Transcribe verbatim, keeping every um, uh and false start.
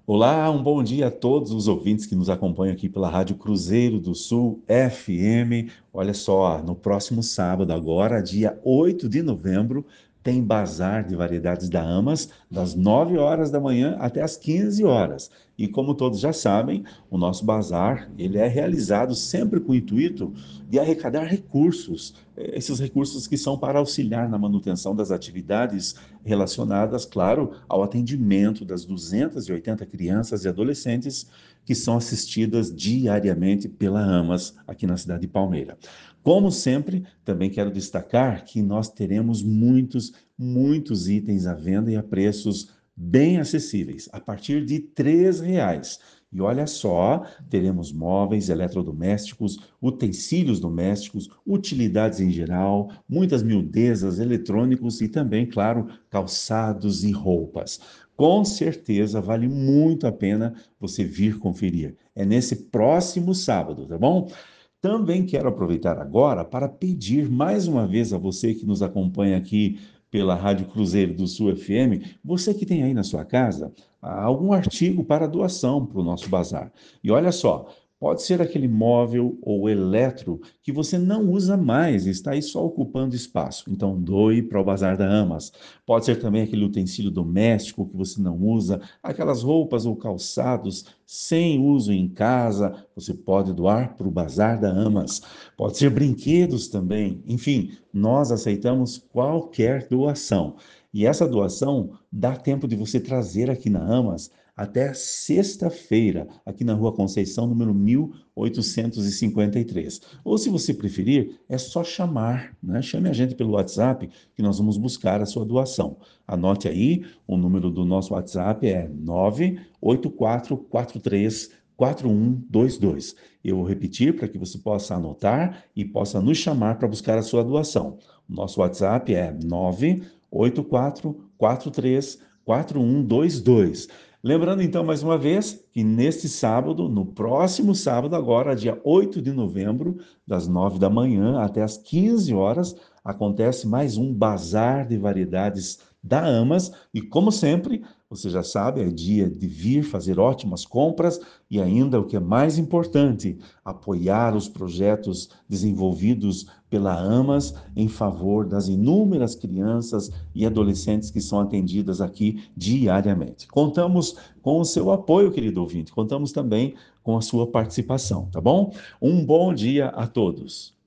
Olá, um bom dia a todos os ouvintes que nos acompanham aqui pela Rádio Cruzeiro do Sul F M. Olha só, no próximo sábado, agora, dia oito de novembro, tem Bazar de Variedades da Amas, das nove horas da manhã até as quinze horas. E como todos já sabem, o nosso bazar, ele é realizado sempre com o intuito de arrecadar recursos, eh, esses recursos que são para auxiliar na manutenção das atividades relacionadas, claro, ao atendimento das duzentas e oitenta crianças e adolescentes que são assistidas diariamente pela AMAS aqui na cidade de Palmeira. Como sempre, também quero destacar que nós teremos muitos, muitos itens à venda e a preços bem acessíveis, a partir de três reais. E olha só, teremos móveis, eletrodomésticos, utensílios domésticos, utilidades em geral, muitas miudezas, eletrônicos e também, claro, calçados e roupas. Com certeza vale muito a pena você vir conferir. É nesse próximo sábado, tá bom? Também quero aproveitar agora para pedir mais uma vez a você que nos acompanha aqui pela Rádio Cruzeiro do Sul F M, você que tem aí na sua casa ah, algum artigo para doação para o nosso bazar. E olha só, pode ser aquele móvel ou eletro que você não usa mais, está aí só ocupando espaço. Então doe para o Bazar da Amas. Pode ser também aquele utensílio doméstico que você não usa, aquelas roupas ou calçados sem uso em casa, você pode doar para o Bazar da Amas. Pode ser brinquedos também. Enfim, nós aceitamos qualquer doação. E essa doação dá tempo de você trazer aqui na Amas até sexta-feira, aqui na Rua Conceição, número mil oitocentos e cinquenta e três. Ou, se você preferir, é só chamar, né? Chame a gente pelo WhatsApp que nós vamos buscar a sua doação. Anote aí, o número do nosso WhatsApp é nove oito quatro quatro três quatro um dois dois. Eu vou repetir para que você possa anotar e possa nos chamar para buscar a sua doação. O nosso WhatsApp é nove oito quatro quatro três quatro um dois dois. Lembrando então mais uma vez que neste sábado, no próximo sábado, agora, dia oito de novembro, das nove da manhã até as quinze horas, acontece mais um bazar de variedades da Amas e, como sempre, você já sabe, é dia de vir fazer ótimas compras e ainda, o que é mais importante, apoiar os projetos desenvolvidos pela Amas em favor das inúmeras crianças e adolescentes que são atendidas aqui diariamente. Contamos com o seu apoio, querido ouvinte, contamos também com a sua participação, tá bom? Um bom dia a todos.